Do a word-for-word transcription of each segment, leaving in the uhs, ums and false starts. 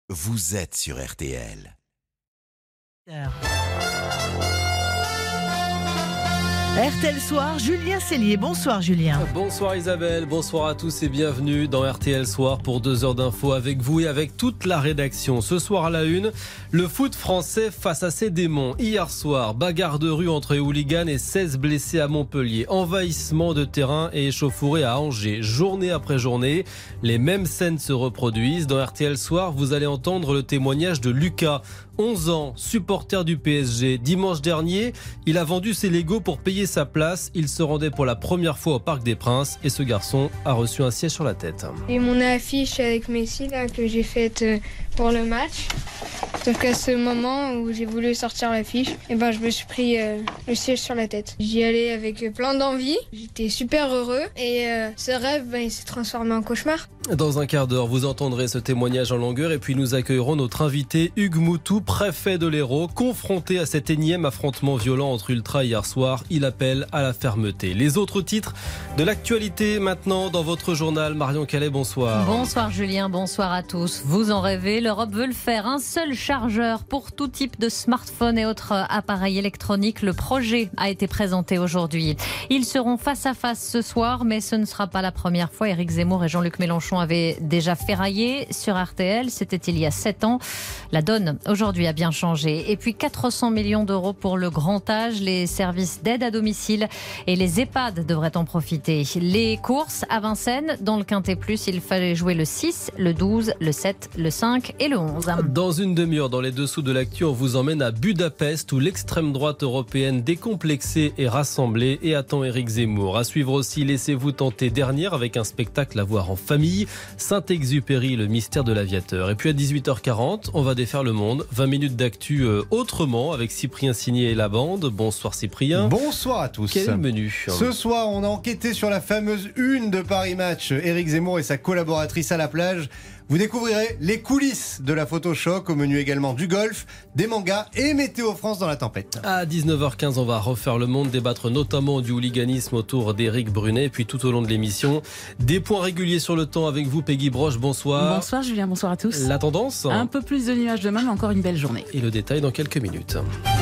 vous êtes sur R T L. R T L Soir, Julien Cellier. Bonsoir Julien. Bonsoir Isabelle, bonsoir à tous et bienvenue dans R T L Soir pour deux heures d'infos avec vous et avec toute la rédaction. Ce soir à la une, le foot français face à ses démons. Hier soir, bagarre de rue entre hooligans et seize blessés à Montpellier. Envahissement de terrain et échauffourée à Angers. Journée après journée, les mêmes scènes se reproduisent. Dans R T L Soir, vous allez entendre le témoignage de Lucas, onze ans, supporter du P S G. Dimanche dernier, il a vendu ses Legos pour payer sa place. Il se rendait pour la première fois au Parc des Princes et ce garçon a reçu un siège sur la tête. Et mon affiche avec Messi là, que j'ai faite pour le match. Sauf qu'à ce moment où j'ai voulu sortir l'affiche, et ben je me suis pris euh, le siège sur la tête. J'y allais avec plein d'envie. J'étais super heureux et euh, ce rêve ben, il s'est transformé en cauchemar. Dans un quart d'heure, vous entendrez ce témoignage en longueur et puis nous accueillerons notre invité Hugues Moutou, préfet de l'Hérault, confronté à cet énième affrontement violent entre ultras hier soir. Il appelle à la fermeté. Les autres titres de l'actualité maintenant dans votre journal. Marion Calais, bonsoir. Bonsoir Julien, bonsoir à tous. Vous en rêvez, l'Europe veut le faire. Un seul chargeur pour tout type de smartphone et autres appareils électroniques. Le projet a été présenté aujourd'hui. Ils seront face à face ce soir, mais ce ne sera pas la première fois. Éric Zemmour et Jean-Luc Mélenchon avaient déjà ferraillé sur R T L. C'était il y a sept ans. La donne aujourd'hui a bien changé. Et puis quatre cents millions d'euros pour le grand âge, les services d'aide à domicile et les EHPAD devraient en profiter. Les courses à Vincennes, dans le Quintet Plus, il fallait jouer le six, le douze, le sept, le cinq et le onze. Dans une demi-heure, dans les dessous de l'actu, on vous emmène à Budapest où l'extrême droite européenne décomplexée est rassemblée et attend Éric Zemmour. À suivre aussi, laissez-vous tenter dernière avec un spectacle à voir en famille. Saint-Exupéry, le mystère de l'aviateur. Et puis à dix-huit heures quarante, on va défaire le monde. vingt minutes d'actu euh, autrement avec Cyprien Signé et la bande. Bonsoir Cyprien. Bonsoir à tous. Quel est le menu ? Ce soir, on a enquêté sur la fameuse une de Paris Match. Éric Zemmour et sa collaboratrice à la plage. Vous découvrirez les coulisses de la photo-choc, au menu également du golf, des mangas et Météo France dans la tempête. À dix-neuf heures quinze, on va refaire le monde, débattre notamment du hooliganisme autour d'Éric Brunet. Et puis tout au long de l'émission, des points réguliers sur le temps avec vous, Peggy Broche. Bonsoir. Bonsoir Julien, bonsoir à tous. La tendance ? Un peu plus de nuages demain, mais encore une belle journée. Et le détail dans quelques minutes.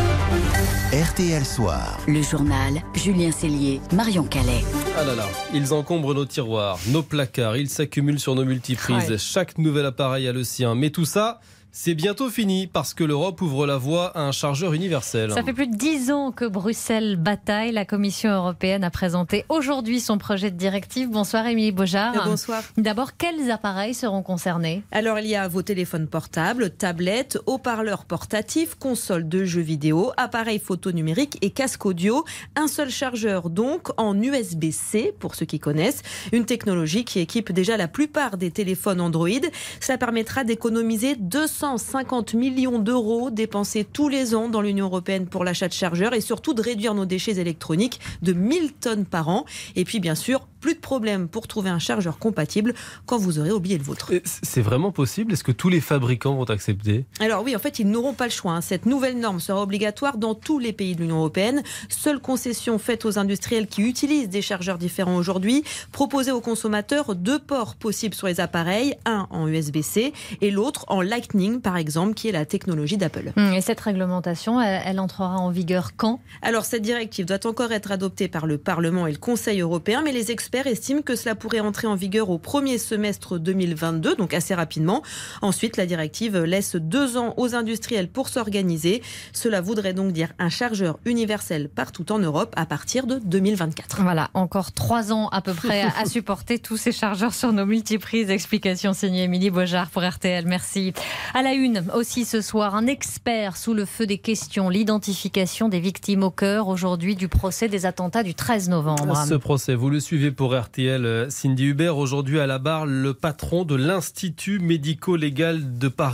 R T L Soir. Le journal, Julien Cellier, Marion Calais. Ah là là, ils encombrent nos tiroirs, nos placards, ils s'accumulent sur nos multiprises. Ouais. Chaque nouvel appareil a le sien. Mais tout ça, c'est bientôt fini parce que l'Europe ouvre la voie à un chargeur universel. Ça fait plus de dix ans que Bruxelles bataille. La Commission européenne a présenté aujourd'hui son projet de directive. Bonsoir Émilie Beaujard. Et bonsoir. D'abord, quels appareils seront concernés ? Alors, il y a vos téléphones portables, tablettes, haut-parleurs portatifs, consoles de jeux vidéo, appareils photo numériques et casque audio. Un seul chargeur donc en U S B C, pour ceux qui connaissent. Une technologie qui équipe déjà la plupart des téléphones Android. Ça permettra d'économiser deux cent cinquante millions d'euros dépensés tous les ans dans l'Union européenne pour l'achat de chargeurs et surtout de réduire nos déchets électroniques de mille tonnes par an. Et puis bien sûr, plus de problème pour trouver un chargeur compatible quand vous aurez oublié le vôtre. C'est vraiment possible ? Est-ce que tous les fabricants vont accepter ? Alors oui, en fait, ils n'auront pas le choix. Cette nouvelle norme sera obligatoire dans tous les pays de l'Union européenne. Seule concession faite aux industriels qui utilisent des chargeurs différents aujourd'hui. Proposer aux consommateurs deux ports possibles sur les appareils, un en U S B C et l'autre en Lightning, par exemple, qui est la technologie d'Apple. Et cette réglementation, elle, elle entrera en vigueur quand ? Alors, cette directive doit encore être adoptée par le Parlement et le Conseil européen, mais les experts estiment que cela pourrait entrer en vigueur au premier semestre deux mille vingt-deux, donc assez rapidement. Ensuite, la directive laisse deux ans aux industriels pour s'organiser. Cela voudrait donc dire un chargeur universel partout en Europe à partir de deux mille vingt-quatre. Voilà, encore trois ans à peu près à supporter tous ces chargeurs sur nos multiprises. Explication signée Émilie Beaujard pour R T L. Merci. À la une aussi ce soir, un expert sous le feu des questions, l'identification des victimes au cœur aujourd'hui du procès des attentats du treize novembre. Ce procès, vous le suivez pour R T L, Cindy Hubert. Aujourd'hui à la barre, le patron de l'Institut médico-légal de Paris.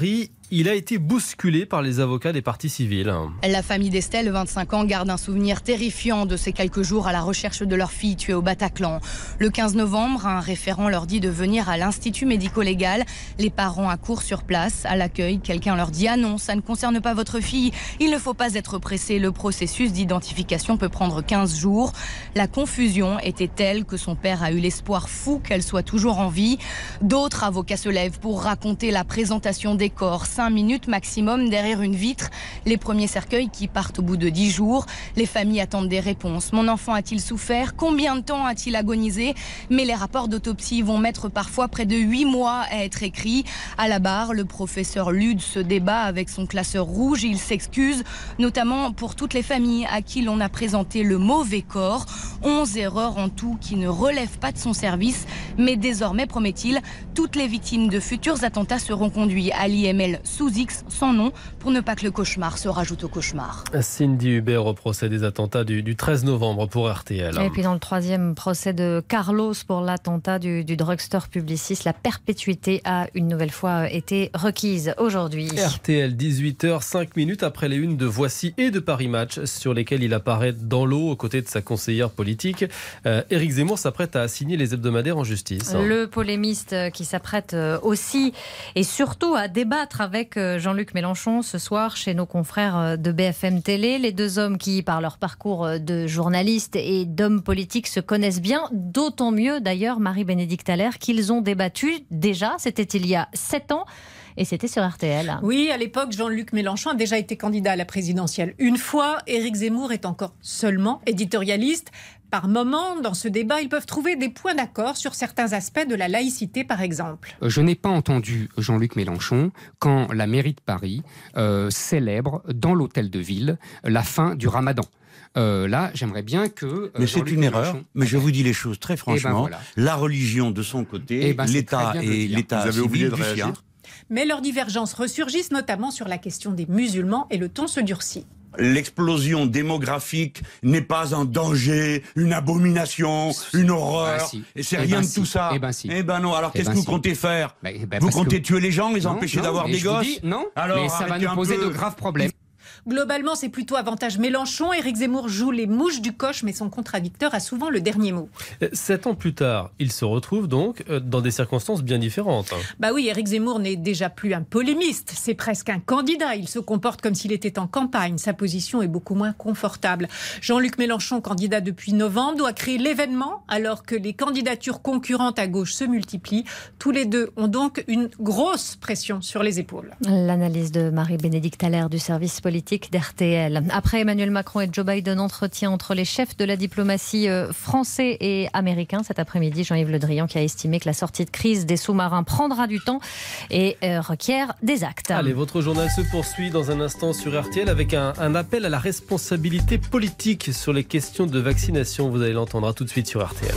il a été bousculé par les avocats des parties civiles. La famille d'Estelle, vingt-cinq ans, garde un souvenir terrifiant de ces quelques jours à la recherche de leur fille tuée au Bataclan. Le quinze novembre, un référent leur dit de venir à l'Institut médico-légal. Les parents accourent sur place. À l'accueil, quelqu'un leur dit « Ah non, ça ne concerne pas votre fille. Il ne faut pas être pressé. Le processus d'identification peut prendre quinze jours. » La confusion était telle que son père a eu l'espoir fou qu'elle soit toujours en vie. D'autres avocats se lèvent pour raconter la présentation des corps. Cinq minutes maximum derrière une vitre. Les premiers cercueils qui partent au bout de dix jours. Les familles attendent des réponses. Mon enfant a-t-il souffert? Combien de temps a-t-il agonisé? Mais les rapports d'autopsie vont mettre parfois près de huit mois à être écrits. À la barre, le professeur Lude se débat avec son classeur rouge. Il s'excuse, notamment pour toutes les familles à qui l'on a présenté le mauvais corps. onze erreurs en tout qui ne relèvent pas de son service. Mais désormais, promet-il, toutes les victimes de futurs attentats seront conduites à l'I M L sous X, sans nom, pour ne pas que le cauchemar se rajoute au cauchemar. Cindy Hubert au procès des attentats du, du treize novembre pour R T L. Et puis dans le troisième procès de Carlos pour l'attentat du, du drugstore Publicis, la perpétuité a une nouvelle fois été requise aujourd'hui. R T L, dix-huit heures cinq minutes après les unes de Voici et de Paris Match, sur lesquelles il apparaît dans l'eau aux côtés de sa conseillère politique. Euh, Éric Zemmour s'apprête à assigner les hebdomadaires en justice. Le polémiste qui s'apprête aussi et surtout à débattre avec Jean-Luc Mélenchon ce soir chez nos confrères de B F M Télé. Les deux hommes qui, par leur parcours de journalistes et d'hommes politiques, se connaissent bien. D'autant mieux d'ailleurs, Marie-Bénédicte Allaire, qu'ils ont débattu déjà, c'était il y a sept ans. Et c'était sur R T L. Oui, à l'époque, Jean-Luc Mélenchon a déjà été candidat à la présidentielle une fois. Éric Zemmour est encore seulement éditorialiste. Par moment, dans ce débat, ils peuvent trouver des points d'accord sur certains aspects de la laïcité, par exemple. Je n'ai pas entendu Jean-Luc Mélenchon quand la mairie de Paris euh, célèbre dans l'hôtel de ville la fin du Ramadan. Euh, là, j'aimerais bien que... Euh, mais c'est une erreur, mais je vous dis les choses très franchement. Ben voilà. La religion de son côté, eh ben, l'État et l'État civil du sien. Mais leurs divergences ressurgissent, notamment sur la question des musulmans, et le ton se durcit. L'explosion démographique n'est pas un danger, une abomination, une horreur. Ben si. Et c'est eh rien ben de si. tout ça. Eh ben si. Eh ben non. Alors eh qu'est-ce ben que si. vous comptez faire? ben, ben Vous comptez que... tuer les gens, les non, empêcher non, d'avoir des gosses dis, Non, alors, mais ça va nous poser peu... de graves problèmes. Globalement, c'est plutôt avantage Mélenchon. Éric Zemmour joue les mouches du coche, mais son contradicteur a souvent le dernier mot. Sept ans plus tard, il se retrouve donc dans des circonstances bien différentes. Bah oui, Éric Zemmour n'est déjà plus un polémiste, c'est presque un candidat. Il se comporte comme s'il était en campagne. Sa position est beaucoup moins confortable. Jean-Luc Mélenchon, candidat depuis novembre, doit créer l'événement alors que les candidatures concurrentes à gauche se multiplient. Tous les deux ont donc une grosse pression sur les épaules. L'analyse de Marie-Bénédicte Allaire du service politique d'R T L. Après Emmanuel Macron et Joe Biden, entretien entre les chefs de la diplomatie français et américain cet après-midi. Jean-Yves Le Drian qui a estimé que la sortie de crise des sous-marins prendra du temps et euh, requiert des actes. Allez, votre journal se poursuit dans un instant sur R T L avec un, un appel à la responsabilité politique sur les questions de vaccination. Vous allez l'entendre tout de suite sur R T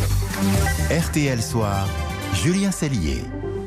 L. R T L Soir, Julien Cellier.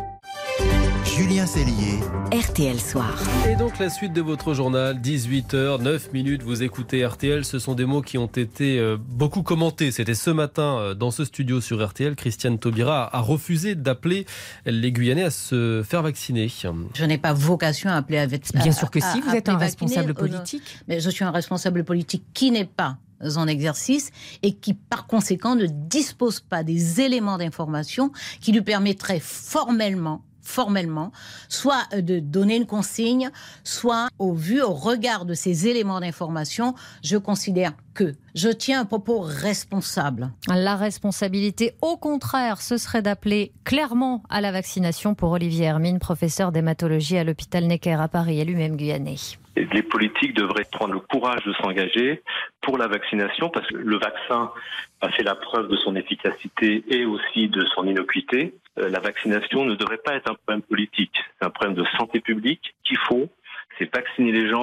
Julien Cellier. R T L Soir. Et donc la suite de votre journal, dix-huit heures neuf minutes, vous écoutez R T L. Ce sont des mots qui ont été euh, beaucoup commentés. C'était ce matin euh, dans ce studio sur R T L. Christiane Taubira a refusé d'appeler les Guyanais à se faire vacciner. Je n'ai pas vocation à appeler à vacciner. Bien sûr que si, vous êtes un responsable politique. Mais je suis un responsable politique qui n'est pas en exercice et qui, par conséquent, ne dispose pas des éléments d'information qui lui permettraient formellement formellement, soit de donner une consigne, soit au vu, au regard de ces éléments d'information, je considère que je tiens un propos responsable. La responsabilité, au contraire, ce serait d'appeler clairement à la vaccination pour Olivier Hermine, professeur d'hématologie à l'hôpital Necker à Paris et lui-même guyanais. Les politiques devraient prendre le courage de s'engager pour la vaccination parce que le vaccin a fait la preuve de son efficacité et aussi de son innocuité. La vaccination ne devrait pas être un problème politique, c'est un problème de santé publique. Qu'il faut, c'est vacciner les gens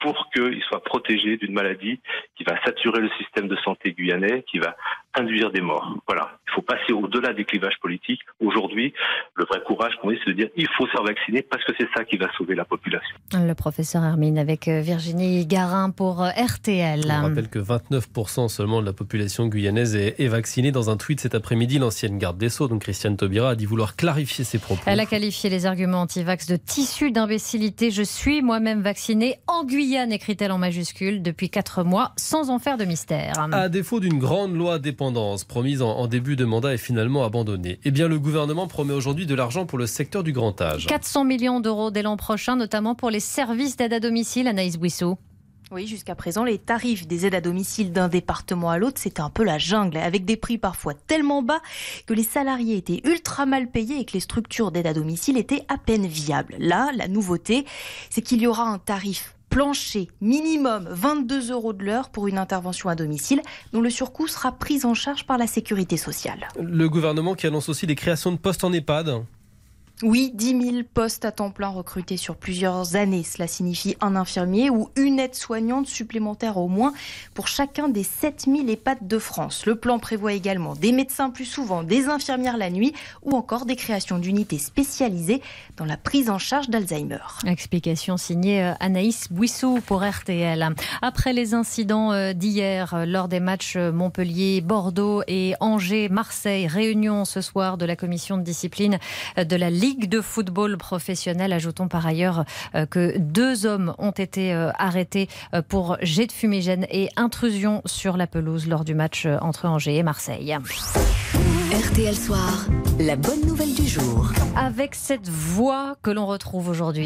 pour qu'ils soient protégés d'une maladie qui va saturer le système de santé guyanais, qui va induire des morts. Voilà. Il faut passer au-delà des clivages politiques. Aujourd'hui, le vrai courage qu'on dit, c'est de dire il faut se faire vacciner parce que c'est ça qui va sauver la population. Le professeur Hermine avec Virginie Garin pour R T L. On rappelle que vingt-neuf pour cent seulement de la population guyanaise est, est vaccinée. Dans un tweet cet après-midi, l'ancienne garde des Sceaux, donc Christiane Taubira, a dit vouloir clarifier ses propos. Elle a qualifié les arguments anti-vax de tissu d'imbécilité. Je suis moi-même vaccinée en Guyane, écrit-elle en majuscule, depuis quatre mois, sans en faire de mystère. À défaut d'une grande loi dépendance promise en, en début de mandat et finalement abandonnée, eh bien le gouvernement promet aujourd'hui de l'argent pour le secteur du grand âge. quatre cents millions d'euros dès l'an prochain, notamment pour les services d'aide à domicile. Anaïs Bouissot. Oui, jusqu'à présent, les tarifs des aides à domicile d'un département à l'autre, c'était un peu la jungle, avec des prix parfois tellement bas que les salariés étaient ultra mal payés et que les structures d'aide à domicile étaient à peine viables. Là, la nouveauté, c'est qu'il y aura un tarif plancher minimum vingt-deux euros de l'heure pour une intervention à domicile, dont le surcoût sera pris en charge par la sécurité sociale. Le gouvernement qui annonce aussi des créations de postes en EHPAD. Oui, dix mille postes à temps plein recrutés sur plusieurs années. Cela signifie un infirmier ou une aide-soignante supplémentaire au moins pour chacun des sept mille EHPAD de France. Le plan prévoit également des médecins plus souvent, des infirmières la nuit ou encore des créations d'unités spécialisées dans la prise en charge d'Alzheimer. Explication signée Anaïs Bouissou pour R T L. Après les incidents d'hier lors des matchs Montpellier, Bordeaux et Angers, Marseille, réunion ce soir de la commission de discipline de la Ligue de football professionnel. Ajoutons par ailleurs que deux hommes ont été arrêtés pour jet de fumigène et intrusion sur la pelouse lors du match entre Angers et Marseille. R T L Soir, la bonne nouvelle du jour. Avec cette voix que l'on retrouve aujourd'hui.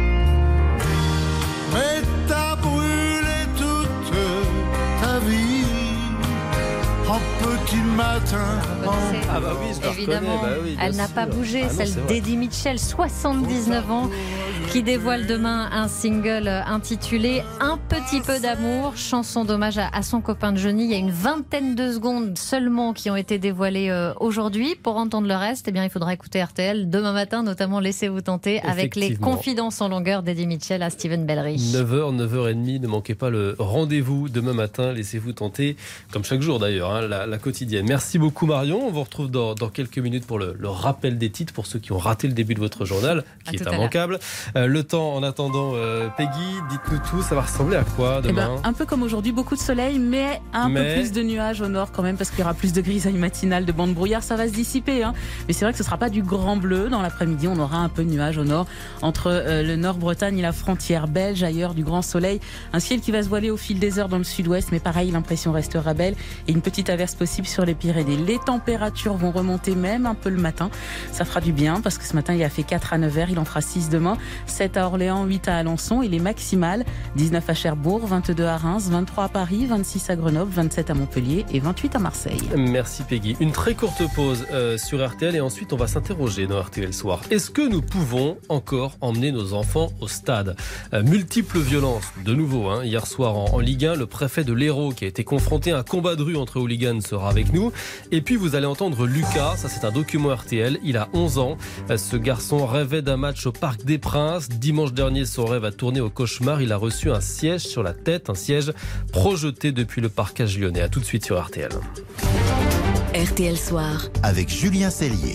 Mais t'as brûlé toute ta vie en petit matin. Ah bah oui, je la Évidemment, reconnais, bah oui, bien elle n'a sûr. pas bougé, Ah non, celle c'est vrai. d'Eddie Mitchell, soixante-dix-neuf ans, qui dévoile demain un single intitulé Un petit peu d'amour, chanson d'hommage à, à son copain de Johnny. Il y a une vingtaine de secondes seulement qui ont été dévoilées euh, aujourd'hui. Pour entendre le reste, eh bien, il faudra écouter R T L demain matin, notamment Laissez-vous tenter, avec les Effectivement. confidences en longueur d'Eddie Mitchell à Steven Bellery. neuf heures, neuf heures trente, ne manquez pas le rendez-vous demain matin. Laissez-vous tenter, comme chaque jour d'ailleurs, hein, la, la quotidienne. Merci beaucoup Marion. On vous retrouve dans, dans quelques minutes pour le, le rappel des titres pour ceux qui ont raté le début de votre journal, qui À est tout à immanquable. Euh, le temps en attendant, euh, Peggy, dites-nous tout, ça va ressembler à quoi Eh demain? ben, un peu comme aujourd'hui, beaucoup de soleil, mais un Mais- peu plus de nuages au nord quand même, parce qu'il y aura plus de grisailles matinales, de bandes brouillard, ça va se dissiper. Hein. Mais c'est vrai que ce ne sera pas du grand bleu. Dans l'après-midi, on aura un peu de nuages au nord, entre euh, le Nord-Bretagne et la frontière belge. Ailleurs, du grand soleil. Un ciel qui va se voiler au fil des heures dans le sud-ouest, mais pareil, l'impression restera belle. Et une petite averse possible sur les Pyrénées. Les températures vont remonter même un peu le matin. Ça fera du bien, parce que ce matin, il a fait quatre à neuf heures, il en fera six demain. sept à Orléans, huit à Alençon. Et les maximales, dix-neuf à Cherbourg, vingt-deux à Reims, vingt-trois à Paris, vingt-six à Grenoble, vingt-sept à Montpellier et vingt-huit à Marseille. Merci Peggy. Une très courte pause euh, sur R T L et ensuite on va s'interroger dans R T L Soir. Est-ce que nous pouvons encore emmener nos enfants au stade? euh, Multiples violences, de nouveau. Hein, hier soir en, en Ligue un, le préfet de l'Hérault qui a été confronté à un combat de rue entre hooligans sera avec nous. Et puis vous allez entendre Lucas, ça c'est un document R T L, il a onze ans. Euh, ce garçon rêvait d'un match au Parc des Princes. Dimanche dernier, son rêve a tourné au cauchemar. Il a reçu un siège sur la tête, un siège projeté depuis le parquage lyonnais. A tout de suite sur R T L. R T L Soir. Avec Julien Cellier.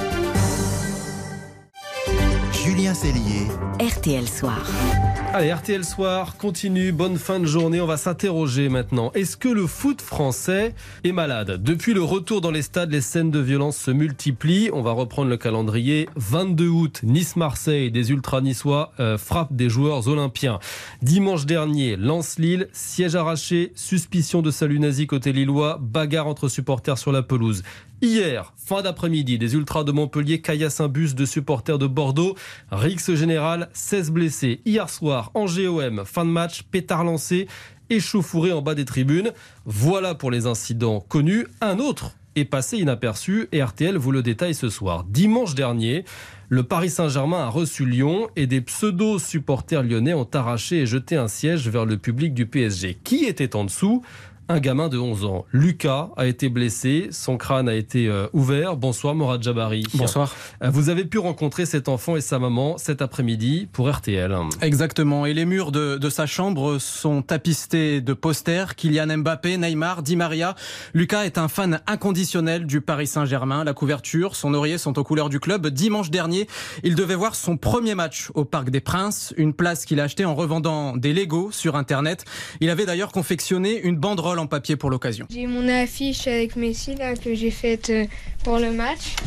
Julien Cellier. R T L Soir. Allez, R T L Soir continue, bonne fin de journée. On va s'interroger maintenant. Est-ce que le foot français est malade? Depuis le retour dans les stades, les scènes de violence se multiplient. On va reprendre le calendrier. vingt-deux août, Nice-Marseille, des ultra-niçois euh, frappent des joueurs olympiens. Dimanche dernier, Lens-Lille, siège arraché, suspicion de salut nazi côté lillois, bagarre entre supporters sur la pelouse. Hier, fin d'après-midi, des ultras de Montpellier caillassent un bus de supporters de Bordeaux. Rixe général, seize blessés. Hier soir, Angers O M, fin de match, pétard lancé, échauffouré en bas des tribunes. Voilà pour les incidents connus. Un autre est passé inaperçu et R T L vous le détaille ce soir. Dimanche dernier, le Paris Saint-Germain a reçu Lyon et des pseudo-supporters lyonnais ont arraché et jeté un siège vers le public du P S G. Qui était en dessous ? Un gamin de onze ans, Lucas, a été blessé, son crâne a été euh, ouvert. Bonsoir Morad Jabari. Bonsoir. Euh, vous avez pu rencontrer cet enfant et sa maman cet après-midi pour R T L. Exactement, et les murs de, de sa chambre sont tapistés de posters. Kylian Mbappé, Neymar, Di Maria. Lucas est un fan inconditionnel du Paris Saint-Germain. La couverture, son oreiller sont aux couleurs du club. Dimanche dernier, il devait voir son premier match au Parc des Princes, une place qu'il a achetée en revendant des Legos sur Internet. Il avait d'ailleurs confectionné une banderole en papier pour l'occasion. J'ai mon affiche avec Messi là, que j'ai faite pour le match.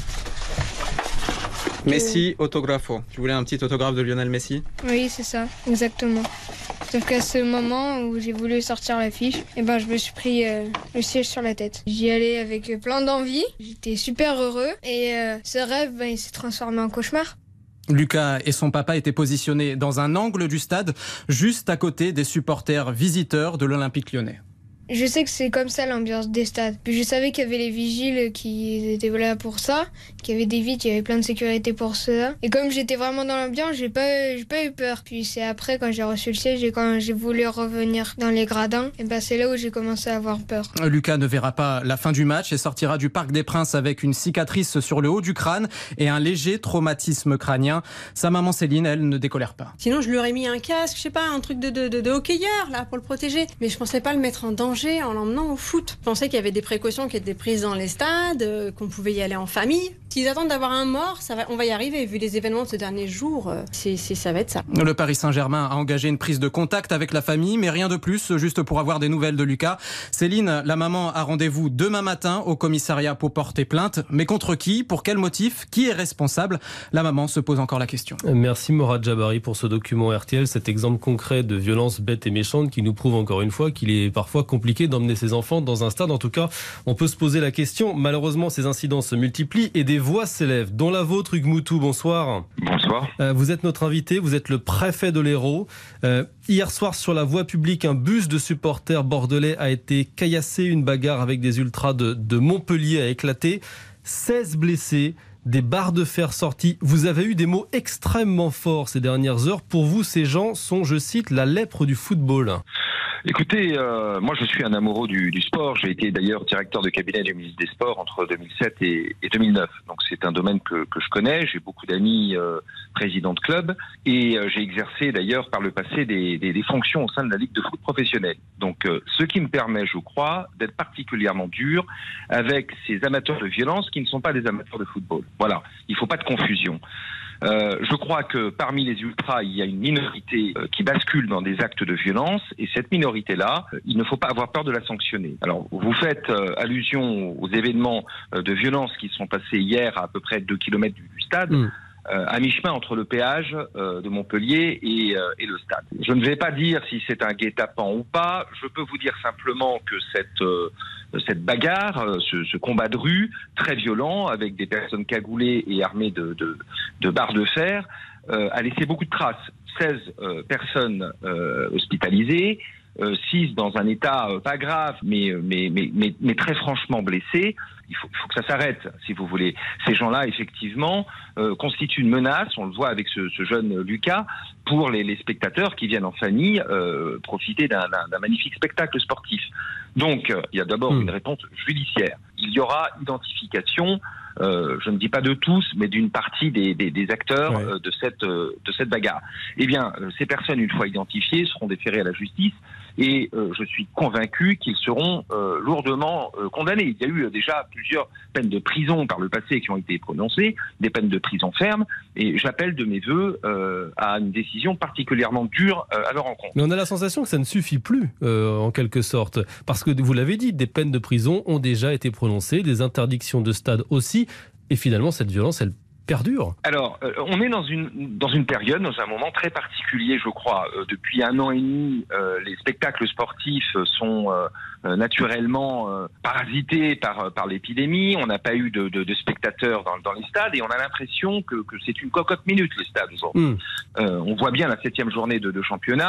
Messi, autographo. Tu voulais un petit autographe de Lionel Messi ? Oui, c'est ça, exactement. Sauf qu'à ce moment où j'ai voulu sortir l'affiche, eh ben, je me suis pris euh, le siège sur la tête. J'y allais avec plein d'envie, j'étais super heureux et euh, ce rêve, ben, il s'est transformé en cauchemar. Lucas et son papa étaient positionnés dans un angle du stade, juste à côté des supporters visiteurs de l'Olympique Lyonnais. Je sais que c'est comme ça l'ambiance des stades. Puis je savais qu'il y avait les vigiles qui étaient là pour ça, qu'il y avait des vitres, il y avait plein de sécurité pour ça. Et comme j'étais vraiment dans l'ambiance, j'ai pas, j'ai pas eu peur. Puis c'est après, quand j'ai reçu le siège et quand j'ai voulu revenir dans les gradins, et ben c'est là où j'ai commencé à avoir peur. Lucas ne verra pas la fin du match et sortira du Parc des Princes avec une cicatrice sur le haut du crâne et un léger traumatisme crânien. Sa maman Céline, elle, ne décolère pas. Sinon, je lui aurais mis un casque, je sais pas, un truc de, de, de, de hockeyeur là pour le protéger. Mais je pensais pas le mettre en danger en l'emmenant au foot. Je pensais qu'il y avait des précautions qui étaient prises dans les stades, euh, qu'on pouvait y aller en famille. S'ils attendent d'avoir un mort, ça va, on va y arriver. Vu les événements de ces derniers jours, euh, c'est, c'est, ça va être ça. Le Paris Saint-Germain a engagé une prise de contact avec la famille, mais rien de plus, juste pour avoir des nouvelles de Lucas. Céline, la maman, a rendez-vous demain matin au commissariat pour porter plainte. Mais contre qui ? Pour quel motif ? Qui est responsable ? La maman se pose encore la question. Merci Morad Jabari pour ce document R T L, cet exemple concret de violence bête et méchante qui nous prouve encore une fois qu'il est parfois compliqué d'emmener ses enfants dans un stade. En tout cas, on peut se poser la question. Malheureusement, ces incidents se multiplient et des voix s'élèvent, dont la vôtre, Hugues Moutou. Bonsoir. Bonsoir. Euh, vous êtes notre invité, vous êtes le préfet de l'Hérault. Euh, hier soir, sur la voie publique, un bus de supporters bordelais a été caillassé. Une bagarre avec des ultras de, de Montpellier a éclaté. seize blessés, des barres de fer sorties. Vous avez eu des mots extrêmement forts ces dernières heures. Pour vous, ces gens sont, je cite, la lèpre du football. Écoutez, euh, moi je suis un amoureux du, du sport. J'ai été d'ailleurs directeur de cabinet du ministre des Sports entre deux mille sept et, et deux mille neuf. Donc c'est un domaine que, que je connais. J'ai beaucoup d'amis euh, présidents de clubs et euh, j'ai exercé d'ailleurs par le passé des, des, des fonctions au sein de la Ligue de foot professionnelle. Donc euh, ce qui me permet, je crois, d'être particulièrement dur avec ces amateurs de violence qui ne sont pas des amateurs de football. Voilà, il ne faut pas de confusion. Euh, je crois que parmi les ultras, il y a une minorité euh, qui bascule dans des actes de violence et cette minorité-là, euh, il ne faut pas avoir peur de la sanctionner. Alors, vous faites euh, allusion aux événements euh, de violence qui sont passés hier à à peu près deux kilomètres du, du stade. Mmh. Euh, à mi-chemin entre le péage euh, de Montpellier et, euh, et le stade. Je ne vais pas dire si c'est un guet-apens ou pas, je peux vous dire simplement que cette, euh, cette bagarre, euh, ce, ce combat de rue, très violent, avec des personnes cagoulées et armées de, de, de barres de fer, euh, a laissé beaucoup de traces. seize euh, personnes euh, hospitalisées, euh, six dans un état euh, pas grave, mais, mais, mais, mais, mais très franchement blessés. Il faut, il faut que ça s'arrête, si vous voulez. Ces gens-là, effectivement, euh, constituent une menace, on le voit avec ce, ce jeune Lucas, pour les, les spectateurs qui viennent en famille euh, profiter d'un, d'un, d'un magnifique spectacle sportif. Donc, euh, il y a d'abord mmh. une réponse judiciaire. Il y aura identification, euh, je ne dis pas de tous, mais d'une partie des, des, des acteurs ouais. euh, de, cette, euh, de cette bagarre. Eh bien, euh, ces personnes, une fois identifiées, seront déférées à la justice. Et euh, je suis convaincu qu'ils seront euh, lourdement euh, condamnés. Il y a eu euh, déjà plusieurs peines de prison par le passé qui ont été prononcées, des peines de prison ferme, et j'appelle de mes voeux euh, à une décision particulièrement dure euh, à leur encontre. Mais on a la sensation que ça ne suffit plus, euh, en quelque sorte, parce que vous l'avez dit, des peines de prison ont déjà été prononcées, des interdictions de stade aussi, et finalement cette violence, elle perdure. Alors, euh, on est dans une dans une période, dans un moment très particulier, je crois. Euh, depuis un an et demi, euh, les spectacles sportifs sont euh, euh, naturellement euh, parasités par par l'épidémie. On n'a pas eu de, de, de spectateurs dans, dans les stades et on a l'impression que, que c'est une cocotte minute les stades aujourd'hui. Mmh. Euh, on voit bien la septième journée de, de championnat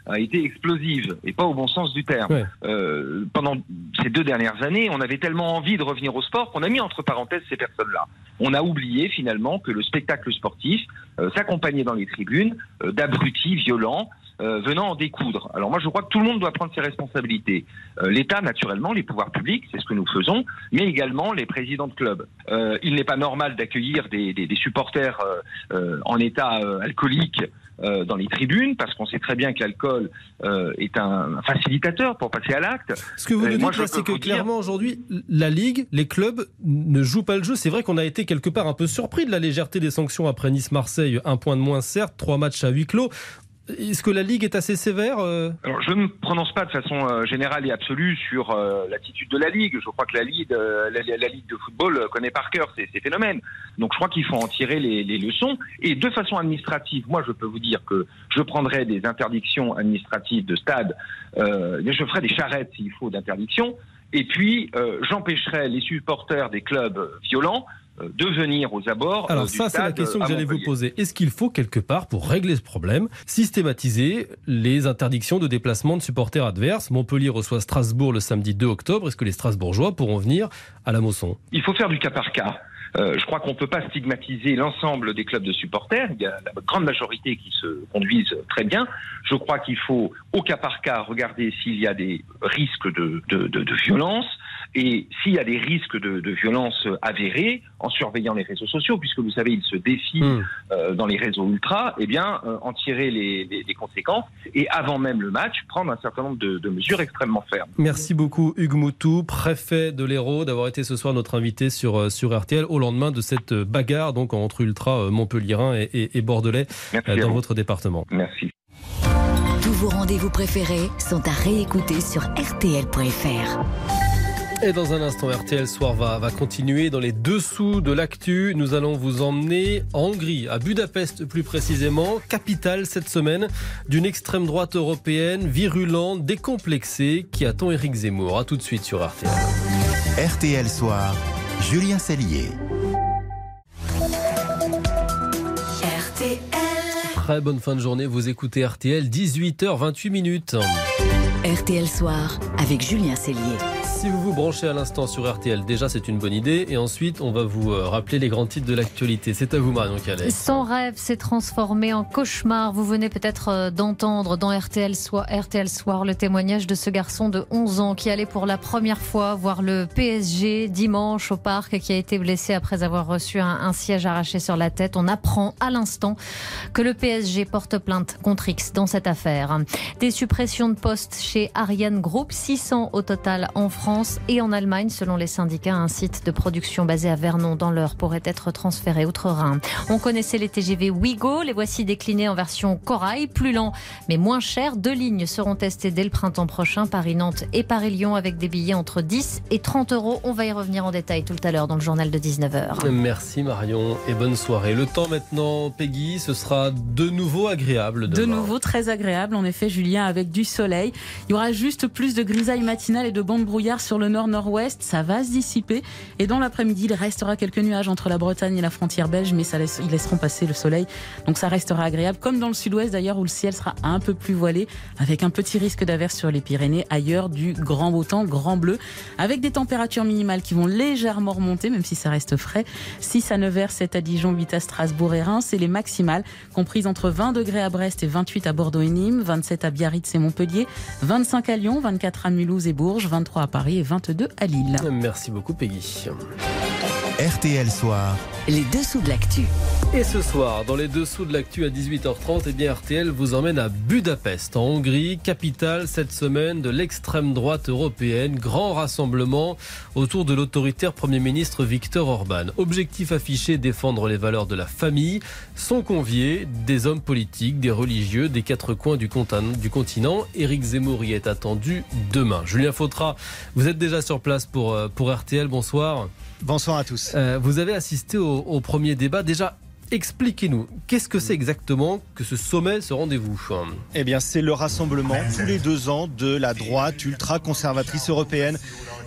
a été explosive, et pas au bon sens du terme. Ouais. Euh, pendant ces deux dernières années, on avait tellement envie de revenir au sport qu'on a mis entre parenthèses ces personnes-là. On a oublié finalement que le spectacle sportif euh, s'accompagnait dans les tribunes euh, d'abrutis violents euh, venant en découdre. Alors moi je crois que tout le monde doit prendre ses responsabilités. Euh, L'État naturellement, les pouvoirs publics, c'est ce que nous faisons, mais également les présidents de clubs. Euh, il n'est pas normal d'accueillir des, des, des supporters euh, euh, en état euh, alcoolique Euh, dans les tribunes, parce qu'on sait très bien que l'alcool euh, est un, un facilitateur pour passer à l'acte. Ce que vous nous Euh, moi, dites je là, peux c'est que vous dire- clairement aujourd'hui, la Ligue, les clubs ne jouent pas le jeu. C'est vrai qu'on a été quelque part un peu surpris de la légèreté des sanctions après Nice-Marseille. Un point de moins certes, trois matchs à huis clos. Est-ce que la Ligue est assez sévère euh Alors, je ne me prononce pas de façon euh, générale et absolue sur euh, l'attitude de la Ligue. Je crois que la Ligue, euh, la, la Ligue de football euh, connaît par cœur ces, ces phénomènes. Donc je crois qu'il faut en tirer les, les leçons. Et de façon administrative, moi je peux vous dire que je prendrai des interdictions administratives de stade, euh, je ferai des charrettes s'il faut d'interdiction. Et puis euh, j'empêcherai les supporters des clubs violents de venir aux abords. Alors euh, du ça, c'est la stade question que à j'allais vous Montpellier. poser. Est-ce qu'il faut quelque part, pour régler ce problème, systématiser les interdictions de déplacement de supporters adverses ? Montpellier reçoit Strasbourg le samedi deux octobre. Est-ce que les Strasbourgeois pourront venir à la Mosson ? Il faut faire du cas par cas. Euh, je crois qu'on ne peut pas stigmatiser l'ensemble des clubs de supporters. Il y a la grande majorité qui se conduisent très bien. Je crois qu'il faut, au cas par cas, regarder s'il y a des risques de, de, de, de violence. Et s'il y a des risques de, de violence avérés, en surveillant les réseaux sociaux, puisque vous savez, ils se défient Mmh. euh, dans les réseaux ultra, eh bien, euh, en tirer les, les, les conséquences. Et avant même le match, prendre un certain nombre de, de mesures extrêmement fermes. Merci beaucoup Hugues Moutou, préfet de l'Hérault, d'avoir été ce soir notre invité sur, sur R T L au lendemain de cette bagarre donc entre ultra montpelliérains et, et, et bordelais Merci euh, à dans vous. votre département. Merci. Tous vos rendez-vous préférés sont à réécouter sur R T L point F R. Et dans un instant, R T L Soir va, va continuer dans les dessous de l'actu. Nous allons vous emmener en Hongrie, à Budapest plus précisément, capitale cette semaine d'une extrême droite européenne virulente, décomplexée, qui attend Éric Zemmour. A tout de suite sur R T L. R T L Soir, Julien Cellier. R T L. Très bonne fin de journée, vous écoutez R T L, dix-huit heures vingt-huit minutes. R T L Soir avec Julien Cellier. Si vous vous branchez à l'instant sur R T L, déjà c'est une bonne idée. Et ensuite, on va vous euh, rappeler les grands titres de l'actualité. C'est à vous Marion Calais. Son rêve s'est transformé en cauchemar. Vous venez peut-être euh, d'entendre dans R T L Soir, R T L Soir le témoignage de ce garçon de onze ans qui allait pour la première fois voir le P S G dimanche au parc, qui a été blessé après avoir reçu un, un siège arraché sur la tête. On apprend à l'instant que le P S G porte plainte contre X dans cette affaire. Des suppressions de postes chez Ariane Group, six cents au total en France et en Allemagne. Selon les syndicats, un site de production basé à Vernon dans l'Eure pourrait être transféré outre-Rhin. On connaissait les T G V Ouigo, les voici déclinés en version Corail, plus lent mais moins cher. Deux lignes seront testées dès le printemps prochain, Paris-Nantes et Paris-Lyon, avec des billets entre dix et trente euros. On va y revenir en détail tout à l'heure dans le journal de dix-neuf heures. Merci Marion et bonne soirée. Le temps maintenant, Peggy, ce sera de nouveau agréable demain. De nouveau très agréable, en effet, Julien, avec du soleil. Il y aura juste plus de grisaille matinale et de bandes brouillard sur le nord-nord-ouest. Ça va se dissiper. Et dans l'après-midi, il restera quelques nuages entre la Bretagne et la frontière belge, mais ça laisse, ils laisseront passer le soleil. Donc ça restera agréable, comme dans le sud-ouest d'ailleurs, où le ciel sera un peu plus voilé, avec un petit risque d'averse sur les Pyrénées. Ailleurs, du grand beau temps, grand bleu, avec des températures minimales qui vont légèrement remonter, même si ça reste frais. six à neuf heures, sept à Dijon, huit à Strasbourg et Reims. Et les maximales, comprises entre vingt degrés à Brest et vingt-huit à Bordeaux et Nîmes, vingt-sept à Biarritz et Montpellier, vingt-cinq à Lyon, vingt-quatre à Mulhouse et Bourges, vingt-trois à Paris et vingt-deux à Lille. Merci beaucoup Peggy. R T L Soir, les dessous de l'actu. Et ce soir, dans les dessous de l'actu à dix-huit heures trente, eh bien R T L vous emmène à Budapest, en Hongrie, capitale cette semaine de l'extrême droite européenne. Grand rassemblement autour de l'autoritaire Premier ministre Viktor Orban. Objectif affiché, défendre les valeurs de la famille. Sont conviés des hommes politiques, des religieux, des quatre coins du continent. Éric Zemmour y est attendu demain. Julien Fautra, vous êtes déjà sur place pour, pour R T L. Bonsoir. Bonsoir à tous. Euh, vous avez assisté au, au premier débat. Déjà, expliquez-nous, qu'est-ce que c'est exactement que ce sommet, ce rendez-vous ? Eh bien, c'est le rassemblement tous les deux ans de la droite ultra-conservatrice européenne.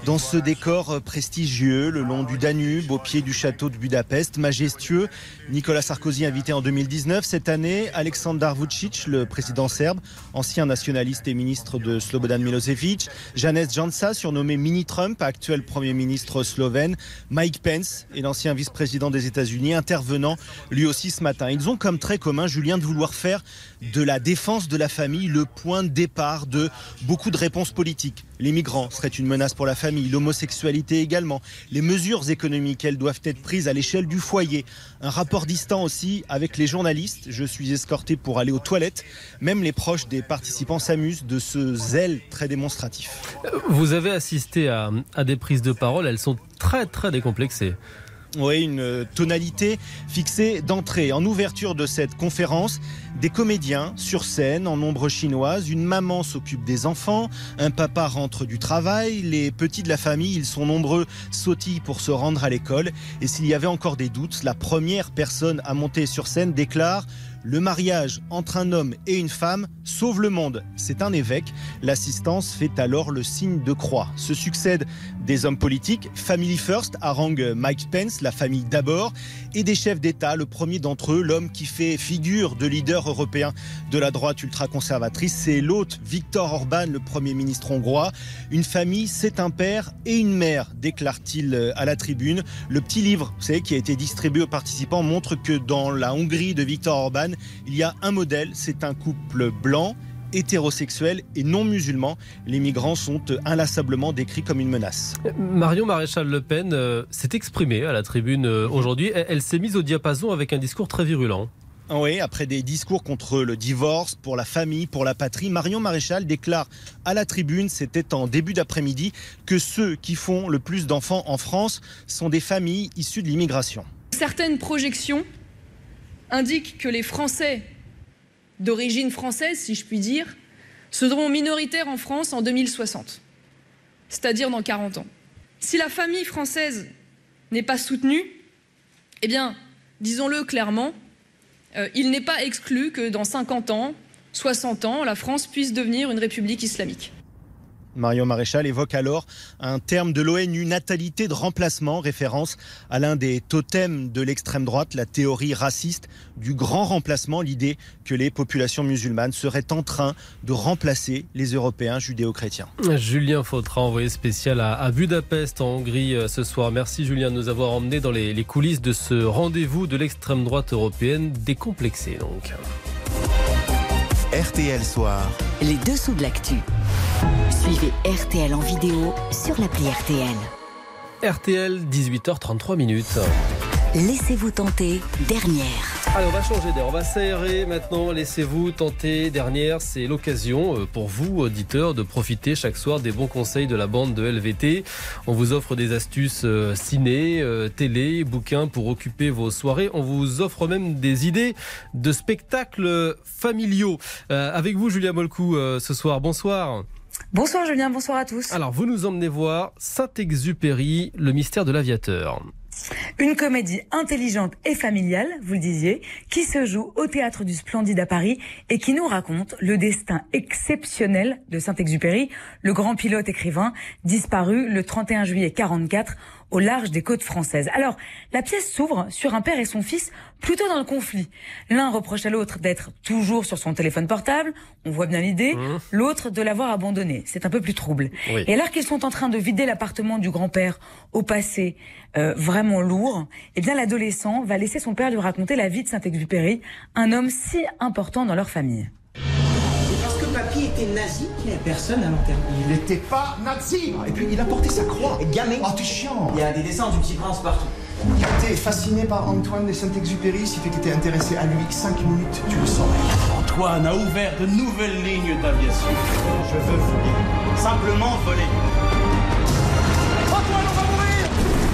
dans ce décor prestigieux, le long du Danube, au pied du château de Budapest, majestueux. Nicolas Sarkozy invité en deux mille dix-neuf. Cette année, Aleksandar Vučić, le président serbe, ancien nationaliste et ministre de Slobodan Milosevic. Janez Janša, surnommé Mini-Trump, actuel Premier ministre slovène. Mike Pence et l'ancien vice-président des États-Unis, intervenant lui aussi ce matin. Ils ont comme trait commun, Julien, de vouloir faire de la défense de la famille le point de départ de beaucoup de réponses politiques. Les migrants seraient une menace pour la famille, l'homosexualité également. Les mesures économiques, elles doivent être prises à l'échelle du foyer. Un rapport distant aussi avec les journalistes. Je suis escorté pour aller aux toilettes. Même les proches des participants s'amusent de ce zèle très démonstratif. Vous avez assisté à, à des prises de parole, elles sont très très décomplexées. Oui, une tonalité fixée d'entrée. En ouverture de cette conférence, des comédiens sur scène en ombre chinoise, une maman s'occupe des enfants, un papa rentre du travail, les petits de la famille, ils sont nombreux, sautillent pour se rendre à l'école. Et s'il y avait encore des doutes, la première personne à monter sur scène déclare: le mariage entre un homme et une femme sauve le monde. C'est un évêque. L'assistance fait alors le signe de croix. Se succèdent des hommes politiques. Family first harangue Mike Pence, la famille d'abord, et des chefs d'État. Le premier d'entre eux, l'homme qui fait figure de leader européen de la droite ultra-conservatrice, c'est l'hôte Viktor Orban, le Premier ministre hongrois. Une famille, c'est un père et une mère, déclare-t-il à la tribune. Le petit livre, vous savez, qui a été distribué aux participants montre que dans la Hongrie de Viktor Orban, il y a un modèle, c'est un couple blanc, hétérosexuel et non musulman. Les migrants sont inlassablement décrits comme une menace. Marion Maréchal Le Pen euh, s'est exprimée à la tribune euh, aujourd'hui. Elle, elle s'est mise au diapason avec un discours très virulent. Oui, après des discours contre le divorce, pour la famille, pour la patrie, Marion Maréchal déclare à la tribune, c'était en début d'après-midi, que ceux qui font le plus d'enfants en France sont des familles issues de l'immigration. Certaines projections indique que les Français d'origine française, si je puis dire, seront minoritaires en France en deux mille soixante, c'est-à-dire dans quarante ans. Si la famille française n'est pas soutenue, eh bien, disons-le clairement, euh, il n'est pas exclu que dans cinquante ans, soixante ans, la France puisse devenir une république islamique. Marion Maréchal évoque alors un terme de l'ONU, natalité de remplacement, référence à l'un des totems de l'extrême droite, la théorie raciste du grand remplacement, l'idée que les populations musulmanes seraient en train de remplacer les Européens judéo-chrétiens. Julien Fautra, envoyé spécial à, à Budapest en Hongrie ce soir. Merci Julien de nous avoir emmenés dans les, les coulisses de ce rendez-vous de l'extrême droite européenne décomplexée donc. R T L Soir. Les dessous de l'actu. Suivez R T L en vidéo sur l'appli R T L. R T L, dix-huit heures trente-trois minutes. Laissez-vous tenter, dernière. Allez, on va changer d'air, on va s'aérer maintenant. Laissez-vous tenter, dernière. C'est l'occasion pour vous, auditeurs, de profiter chaque soir des bons conseils de la bande de L V T. On vous offre des astuces ciné, télé, bouquins pour occuper vos soirées. On vous offre même des idées de spectacles familiaux. Euh, avec vous, Julia Molcou, euh, ce soir. Bonsoir. Bonsoir Julien, bonsoir à tous. Alors, vous nous emmenez voir Saint-Exupéry, le mystère de l'aviateur. Une comédie intelligente et familiale, vous le disiez, qui se joue au Théâtre du Splendide à Paris et qui nous raconte le destin exceptionnel de Saint-Exupéry, le grand pilote écrivain disparu le trente et un juillet quarante-quatre au large des côtes françaises. Alors, la pièce s'ouvre sur un père et son fils plutôt dans le conflit. L'un reproche à l'autre d'être toujours sur son téléphone portable, on voit bien l'idée, mmh. l'autre de l'avoir abandonné. C'est un peu plus trouble. Oui. Et alors qu'ils sont en train de vider l'appartement du grand-père au passé euh, vraiment lourd, eh bien l'adolescent va laisser son père lui raconter la vie de Saint-Exupéry, un homme si important dans leur famille. Parce que papy était nazi qu'il n'y avait personne à l'enterrer. Il n'était pas nazi. Et puis il a porté sa croix. Et gamin. Oh, t'es chiant. Il y a des dessins du Petit Prince partout. Il était fasciné par Antoine de Saint-Exupéry, si tu étais intéressé à lui cinq minutes, tu le saurais. Antoine a ouvert de nouvelles lignes d'aviation. Je veux voler. Simplement voler. Antoine, on va mourir.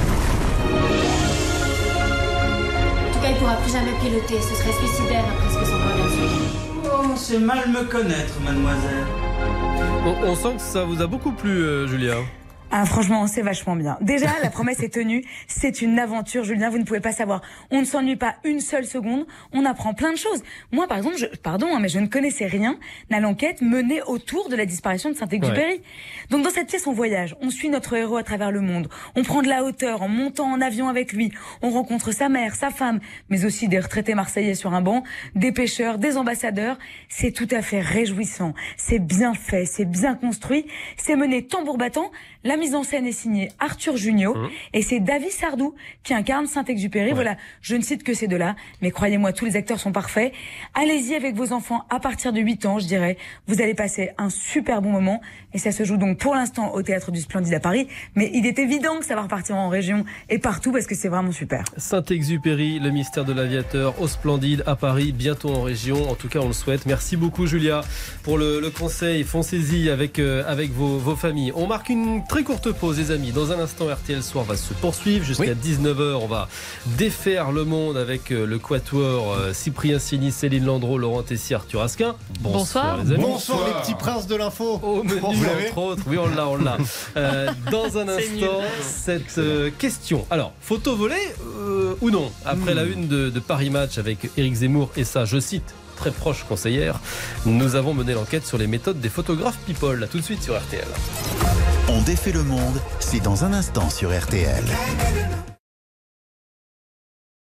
En tout cas, il ne pourra plus jamais piloter. Ce serait suicidaire après ce que son père a fait. Oh, c'est mal me connaître, mademoiselle. On, on sent que ça vous a beaucoup plu, euh, Julia. Ah, franchement, c'est vachement bien. Déjà, la promesse est tenue. C'est une aventure, Julien. Vous ne pouvez pas savoir. On ne s'ennuie pas une seule seconde. On apprend plein de choses. Moi, par exemple, je, pardon, hein, mais je ne connaissais rien à l'enquête menée autour de la disparition de Saint-Exupéry. Ouais. Donc, dans cette pièce, on voyage. On suit notre héros à travers le monde. On prend de la hauteur en montant en avion avec lui. On rencontre sa mère, sa femme, mais aussi des retraités marseillais sur un banc, des pêcheurs, des ambassadeurs. C'est tout à fait réjouissant. C'est bien fait. C'est bien construit. C'est mené tambour battant. La mise en scène est signée Arthur Junio mmh. et c'est David Sardou qui incarne Saint-Exupéry. Ouais. Voilà, je ne cite que ces deux-là, mais croyez-moi, tous les acteurs sont parfaits. Allez-y avec vos enfants à partir de huit ans, je dirais. Vous allez passer un super bon moment et ça se joue donc pour l'instant au Théâtre du Splendide à Paris, mais il est évident que ça va repartir en région et partout parce que c'est vraiment super. Saint-Exupéry, le mystère de l'aviateur au Splendide à Paris, bientôt en région. En tout cas, on le souhaite. Merci beaucoup, Julia, pour le, le conseil. Foncez-y avec, euh, avec vos, vos familles. On marque une très courte pause, les amis. Dans un instant, R T L Soir va se poursuivre jusqu'à oui. dix-neuf heures. On va défaire le monde avec le quatuor euh, Cyprien Sini, Céline Landreau, Laurent Tessier, Arthur Asquin. Bonsoir, Bonsoir les amis. Bonsoir, Bonsoir les petits princes de l'info. Au menu, entre autres. Oui, on l'a, on l'a. Euh, dans un instant, cette euh, question. Alors, photo volée euh, ou non? Après mmh. la une de, de Paris Match avec Éric Zemmour et ça, je cite, très proche conseillère, nous avons mené l'enquête sur les méthodes des photographes people. Là, tout de suite sur R T L. On défait le monde, c'est dans un instant sur R T L.